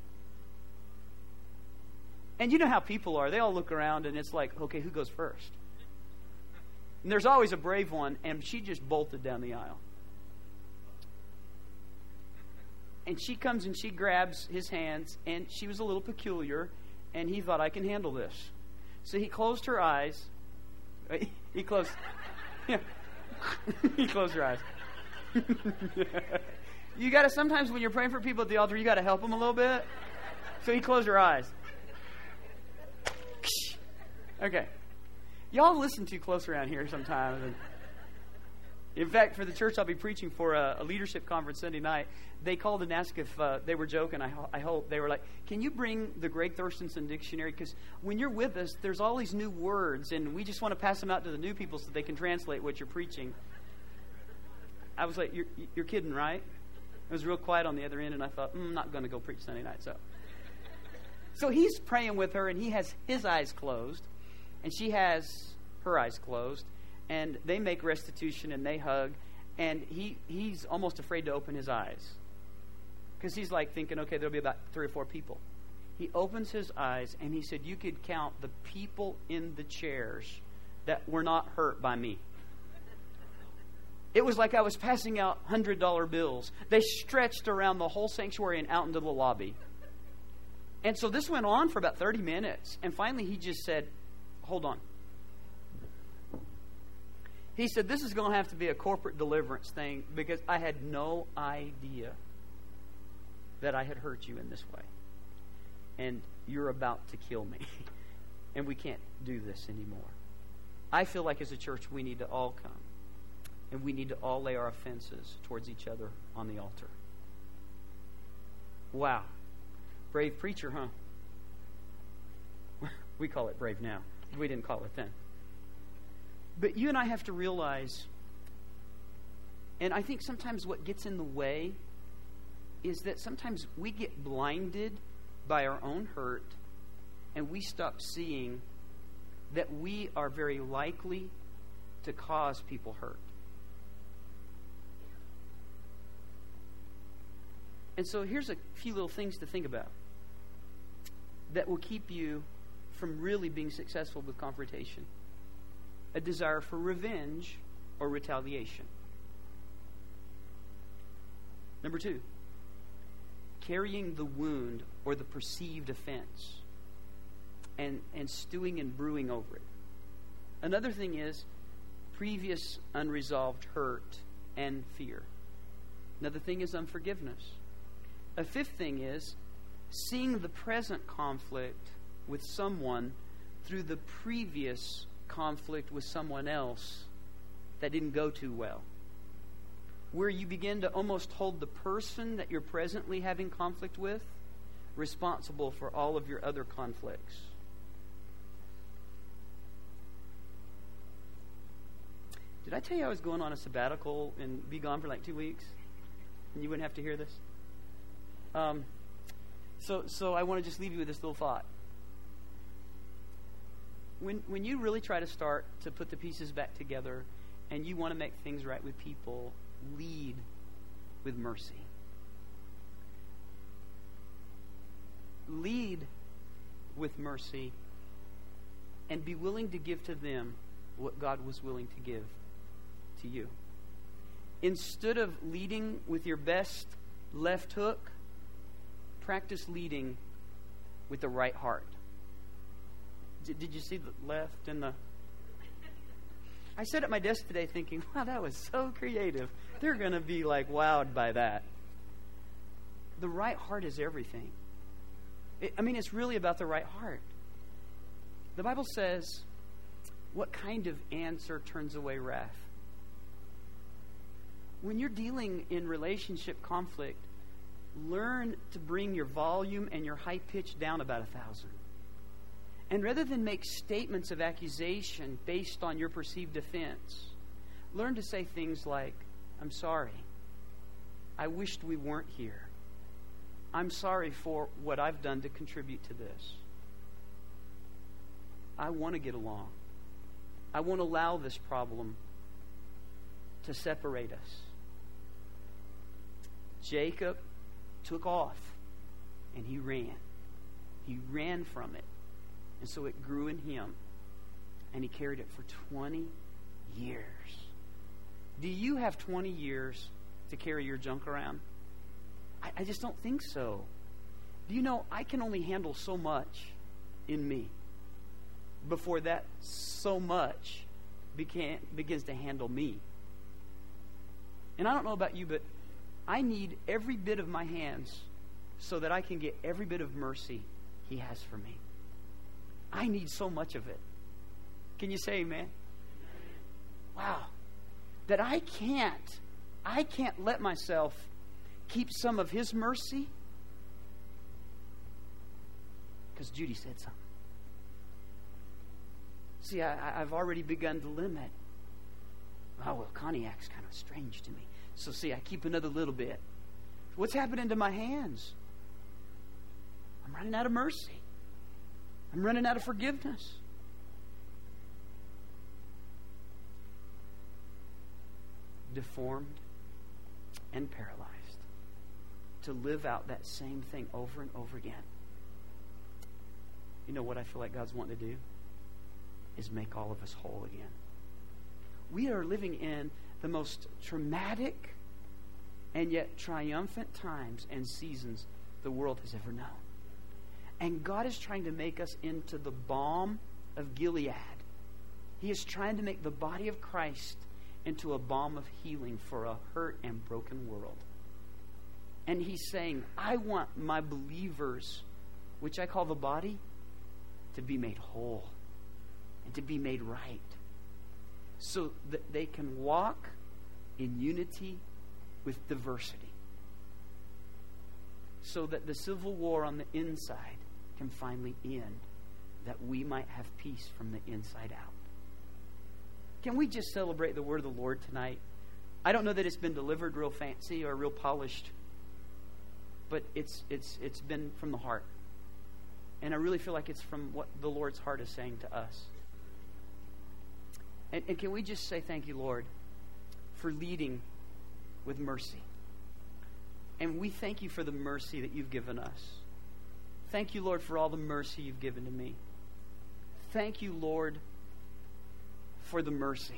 [SPEAKER 3] And you know how people are. They all look around and it's like, okay, who goes first? And there's always a brave one, and she just bolted down the aisle. And she comes and she grabs his hands, and she was a little peculiar, and he thought, I can handle this. So he closed her eyes. He closed, yeah. He closed her eyes. You got to, sometimes when you're praying for people at the altar, you got to help them a little bit. So he closed her eyes. Okay. Y'all listen too close around here sometimes. And in fact, for the church I'll be preaching for a, a leadership conference Sunday night, they called and asked if uh, they were joking. I, ho- I hope. They were like, can you bring the Greg Thurstonson dictionary? Because when you're with us, there's all these new words, and we just want to pass them out to the new people so they can translate what you're preaching. I was like, you're, you're kidding, right? It was real quiet on the other end, and I thought, mm, I'm not going to go preach Sunday night. So, so he's praying with her, and he has his eyes closed, and she has her eyes closed, and they make restitution, and they hug, and he he's almost afraid to open his eyes because he's like thinking, okay, there'll be about three or four people. He opens his eyes, and he said, you could count the people in the chairs that were not hurt by me. It was like I was passing out one hundred dollar bills. They stretched around the whole sanctuary and out into the lobby. And so this went on for about thirty minutes. And finally he just said, hold on. He said, this is going to have to be a corporate deliverance thing because I had no idea that I had hurt you in this way. And you're about to kill me. And we can't do this anymore. I feel like as a church we need to all come. And we need to all lay our offenses towards each other on the altar. Wow. Brave preacher, huh? We call it brave now. We didn't call it then. But you and I have to realize, and I think sometimes what gets in the way is that sometimes we get blinded by our own hurt, and we stop seeing that we are very likely to cause people hurt. And so here's a few little things to think about that will keep you from really being successful with confrontation. A desire for revenge or retaliation. Number two, carrying the wound or the perceived offense and, and stewing and brewing over it. Another thing is previous unresolved hurt and fear. Another thing is unforgiveness. A fifth thing is seeing the present conflict with someone through the previous conflict with someone else that didn't go too well. Where you begin to almost hold the person that you're presently having conflict with responsible for all of your other conflicts. Did I tell you I was going on a sabbatical and be gone for like two weeks? And you wouldn't have to hear this? Um, so, so I want to just leave you with this little thought. When, when you really try to start to put the pieces back together and you want to make things right with people, lead with mercy. Lead with mercy and be willing to give to them what God was willing to give to you. Instead of leading with your best left hook, practice leading with the right heart. Did, did you see the left and the... I sat at my desk today thinking, wow, that was so creative. They're going to be like wowed by that. the right heart is everything. It, I mean, it's really about the right heart. The Bible says, what kind of answer turns away wrath? When you're dealing in relationship conflict, learn to bring your volume and your high pitch down about a thousand. And rather than make statements of accusation based on your perceived offense, learn to say things like, I'm sorry. I wished we weren't here. I'm sorry for what I've done to contribute to this. I want to get along. I won't allow this problem to separate us. Jacob took off and he ran. He ran from it. And so it grew in him. And he carried it for twenty years. Do you have twenty years to carry your junk around? I, I just don't think so. Do you know, I can only handle so much in me before that so much began, begins to handle me. And I don't know about you, but I need every bit of my hands so that I can get every bit of mercy He has for me. I need so much of it. Can you say amen? Wow. That I can't, I can't let myself keep some of His mercy because Judy said something. See, I, I've already begun to limit. Oh, well, cognac kind of strange to me. So see, I keep another little bit. What's happening to my hands? I'm running out of mercy. I'm running out of forgiveness. Deformed and paralyzed to live out that same thing over and over again. You know what I feel like God's wanting to do? Is make all of us whole again. We are living in the most traumatic and yet triumphant times and seasons the world has ever known. And God is trying to make us into the balm of Gilead. He is trying to make the body of Christ into a balm of healing for a hurt and broken world. And He's saying, I want my believers, which I call the body, to be made whole and to be made right so that they can walk in unity with diversity. So that the civil war on the inside can finally end, that we might have peace from the inside out. Can we just celebrate the word of the Lord tonight? I don't know that it's been delivered real fancy or real polished, but it's it's it's been from the heart. And I really feel like it's from what the Lord's heart is saying to us. And, and can we just say thank you, Lord, for leading with mercy. And we thank you for the mercy that you've given us. Thank you, Lord, for all the mercy you've given to me. Thank you, Lord, for the mercy.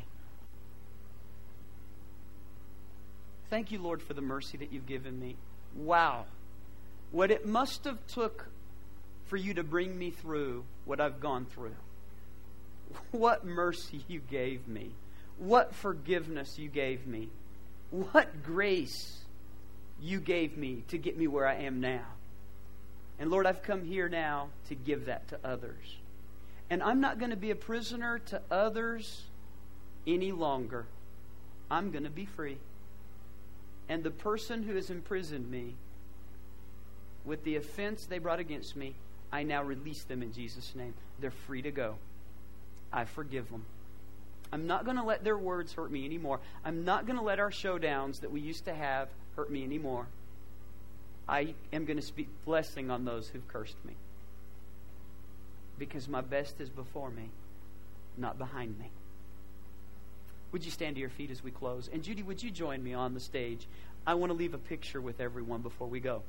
[SPEAKER 3] Thank you, Lord, for the mercy that you've given me. Wow. What it must have took for you to bring me through what I've gone through. What mercy you gave me. What forgiveness you gave me. What grace you gave me to get me where I am now. And Lord, I've come here now to give that to others. And I'm not going to be a prisoner to others any longer. I'm going to be free. And the person who has imprisoned me with the offense they brought against me, I now release them in Jesus' name. They're free to go. I forgive them. I'm not going to let their words hurt me anymore. I'm not going to let our showdowns that we used to have hurt me anymore. I am going to speak blessing on those who've cursed me. Because my best is before me, not behind me. Would you stand to your feet as we close? And Judy, would you join me on the stage? I want to leave a picture with everyone before we go.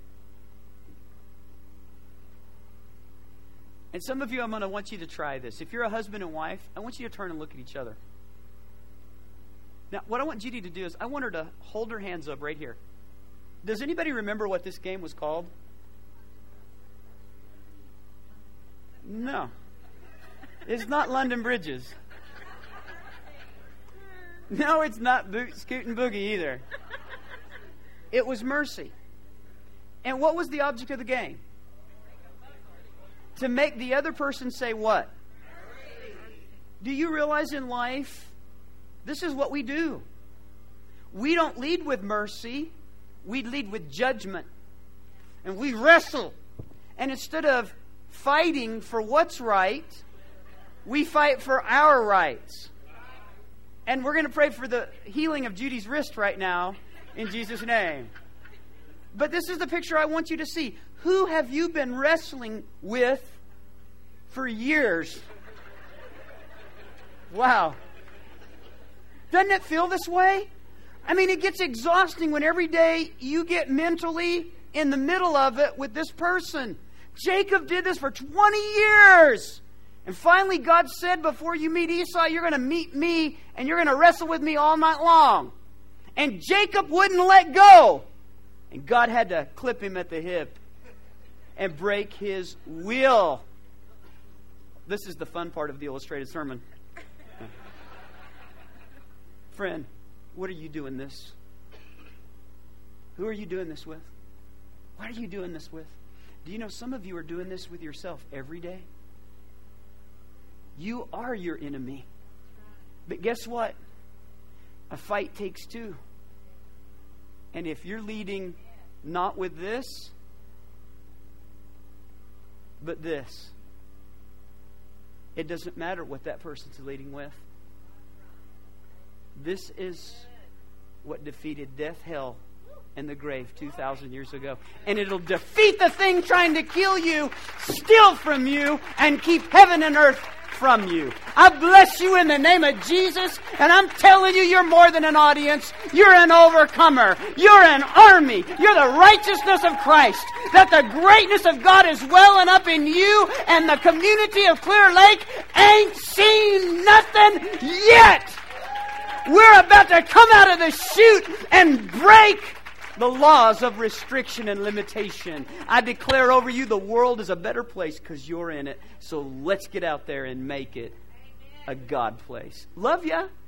[SPEAKER 3] And some of you, I'm going to want you to try this. If you're a husband and wife, I want you to turn and look at each other. Now, what I want Judy to do is I want her to hold her hands up right here. Does anybody remember what this game was called? No. It's not London Bridges. No, it's not Bo- Scoot and Boogie either. It was mercy. And what was the object of the game? To make the other person say what? Do you realize in life, this is what we do. We don't lead with mercy. We lead with judgment. And we wrestle. And instead of fighting for what's right, we fight for our rights. And we're going to pray for the healing of Judy's wrist right now in Jesus' name. But this is the picture I want you to see. Who have you been wrestling with for years? Wow. Doesn't it feel this way? I mean, it gets exhausting when every day you get mentally in the middle of it with this person. Jacob did this for twenty years. And finally God said, before you meet Esau, you're going to meet me and you're going to wrestle with me all night long. And Jacob wouldn't let go. And God had to clip him at the hip and break his will. This is the fun part of the illustrated sermon. Friend, what are you doing this? Who are you doing this with? What are you doing this with? Do you know some of you are doing this with yourself every day? You are your enemy. But guess what? A fight takes two. And if you're leading not with this, but this, it doesn't matter what that person's leading with. This is what defeated death, hell, and the grave two thousand years ago. And it'll defeat the thing trying to kill you, steal from you, and keep heaven and earth from you. I bless you in the name of Jesus, and I'm telling you, you're more than an audience. You're an overcomer. You're an army. You're the righteousness of Christ. That the greatness of God is welling up in you, and the community of Clear Lake ain't seen nothing yet. We're about to come out of the chute and break the laws of restriction and limitation. I declare over you the world is a better place because you're in it. So let's get out there and make it a God place. Love ya.